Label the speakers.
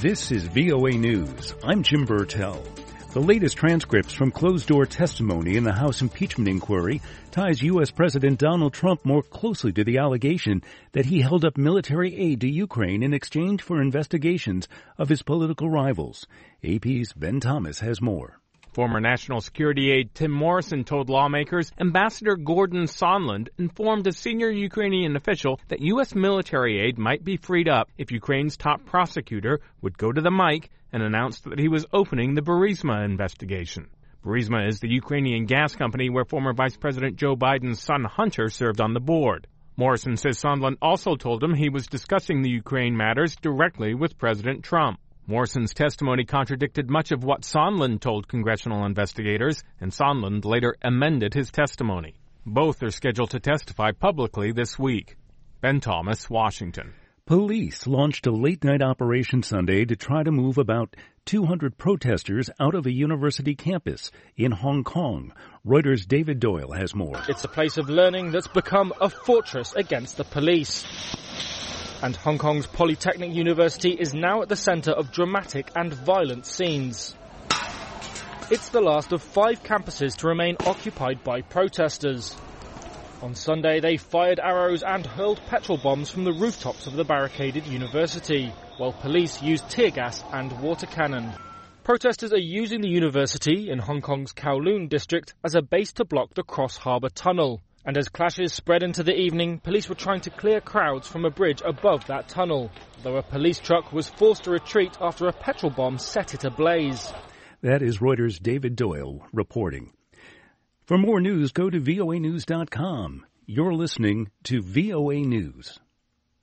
Speaker 1: This is VOA News. I'm Jim Burtell. The latest transcripts from closed-door testimony in the House impeachment inquiry ties U.S. President Donald Trump more closely to the allegation that he held up military aid to Ukraine in exchange for investigations of his political rivals. AP's Ben Thomas has more.
Speaker 2: Former National Security aide Tim Morrison told lawmakers Ambassador Gordon Sondland informed a senior Ukrainian official that U.S. military aid might be freed up if Ukraine's top prosecutor would go to the mic and announce that he was opening the Burisma investigation. Burisma is the Ukrainian gas company where former Vice President Joe Biden's son Hunter served on the board. Morrison says Sondland also told him he was discussing the Ukraine matters directly with President Trump. Morrison's testimony contradicted much of what Sondland told congressional investigators, and Sondland later amended his testimony. Both are scheduled to testify publicly this week. Ben Thomas, Washington.
Speaker 1: Police launched a late-night operation Sunday to try to move about 200 protesters out of a university campus in Hong Kong. Reuters' David Doyle has more.
Speaker 3: It's a place of learning that's become a fortress against the police. And Hong Kong's Polytechnic University is now at the centre of dramatic and violent scenes. It's the last of 5 campuses to remain occupied by protesters. On Sunday, they fired arrows and hurled petrol bombs from the rooftops of the barricaded university, while police used tear gas and water cannon. Protesters are using the university in Hong Kong's Kowloon district as a base to block the Cross Harbour Tunnel. And as clashes spread into the evening, police were trying to clear crowds from a bridge above that tunnel, though a police truck was forced to retreat after a petrol bomb set it ablaze.
Speaker 1: That is Reuters' David Doyle reporting. For more news, go to voanews.com. You're listening to VOA News.